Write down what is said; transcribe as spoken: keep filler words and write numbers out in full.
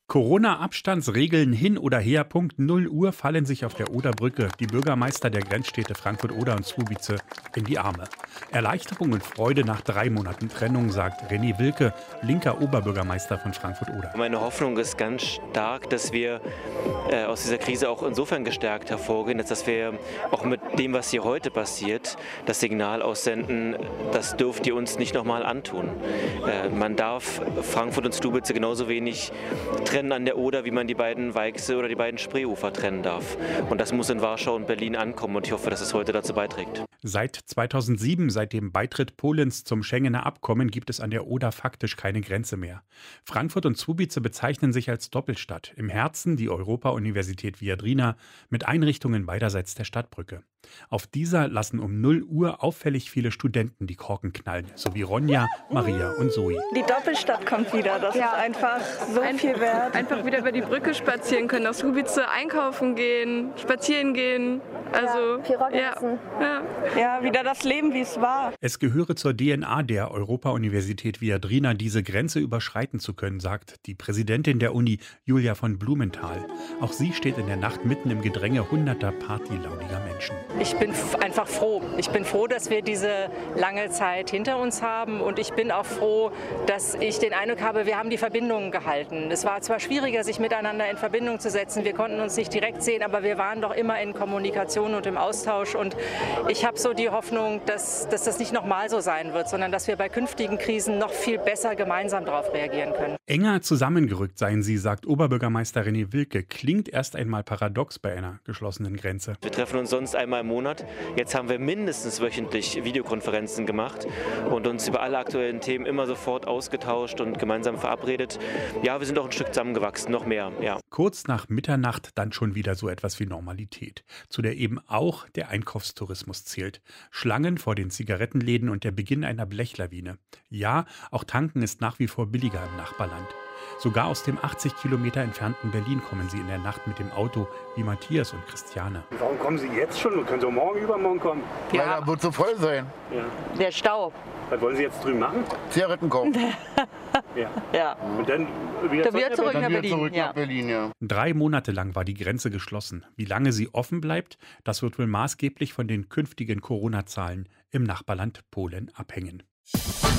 Corona-Abstandsregeln hin oder her. Punkt null Uhr fallen sich auf der Oderbrücke die Bürgermeister der Grenzstädte Frankfurt-Oder und Słubice in die Arme. Erleichterung und Freude nach drei Monaten Trennung, sagt René Wilke, linker Oberbürgermeister von Frankfurt-Oder. Meine Hoffnung ist ganz stark, dass wir äh, aus dieser Krise auch insofern gestärkt hervorgehen, dass wir auch mit dem, was hier heute passiert, das Signal aussenden, das dürft ihr uns nicht nochmal antun. Äh, man darf Frankfurt und Słubice genauso wenig trennen an der Oder, wie man die beiden Weichsel oder die beiden Spreeufer trennen darf. Und das muss in Warschau und Berlin ankommen und ich hoffe, dass es heute dazu beiträgt. Seit zweitausendsieben, seit dem Beitritt Polens zum Schengener Abkommen, gibt es an der Oder faktisch keine Grenze mehr. Frankfurt und Słubice bezeichnen sich als Doppelstadt. Im Herzen die Europa-Universität Viadrina mit Einrichtungen beiderseits der Stadtbrücke. Auf dieser lassen um null Uhr auffällig viele Studenten die Korken knallen, so wie Ronja, Maria und Zoe. Die Doppelstadt kommt wieder, das Ja. ist einfach so Ein- viel wert. Einfach wieder über die Brücke spazieren können, nach Słubice einkaufen gehen, spazieren gehen. Also, Piroggen ja, essen. ja. Ja, wieder das Leben, wie es war. Es gehöre zur D N A der Europa-Universität Viadrina, diese Grenze überschreiten zu können, sagt die Präsidentin der Uni, Julia von Blumenthal. Auch sie steht in der Nacht mitten im Gedränge hunderter partylauniger Menschen. Ich bin f- einfach froh. Ich bin froh, dass wir diese lange Zeit hinter uns haben und ich bin auch froh, dass ich den Eindruck habe, wir haben die Verbindungen gehalten. Es war zwar schwieriger, sich miteinander in Verbindung zu setzen, wir konnten uns nicht direkt sehen, aber wir waren doch immer in Kommunikation und im Austausch und ich habe so die Hoffnung, dass, dass das nicht nochmal so sein wird, sondern dass wir bei künftigen Krisen noch viel besser gemeinsam darauf reagieren können. Enger zusammengerückt seien sie, sagt Oberbürgermeister René Wilke. Klingt erst einmal paradox bei einer geschlossenen Grenze. Wir treffen uns sonst einmal im Monat. Jetzt haben wir mindestens wöchentlich Videokonferenzen gemacht und uns über alle aktuellen Themen immer sofort ausgetauscht und gemeinsam verabredet. Ja, wir sind auch ein Stück zusammengewachsen, noch mehr, ja. Kurz nach Mitternacht dann schon wieder so etwas wie Normalität, zu der eben auch der Einkaufstourismus zählt. Schlangen vor den Zigarettenläden und der Beginn einer Blechlawine. Ja, auch tanken ist nach wie vor billiger im Nachbarland. Sogar aus dem achtzig Kilometer entfernten Berlin kommen sie in der Nacht mit dem Auto, wie Matthias und Christiane. Warum kommen Sie jetzt schon und können Sie morgen, übermorgen kommen? Ja, ja, wird so voll sein. Ja. Der Stau. Was wollen Sie jetzt drüben machen? Zigaretten kaufen. Ja. Ja. Und dann wieder Dann wieder zurück Dann nach wieder Berlin. zurück Ja. nach Berlin, ja. Drei Monate lang war die Grenze geschlossen. Wie lange sie offen bleibt, das wird wohl maßgeblich von den künftigen Corona-Zahlen im Nachbarland Polen abhängen.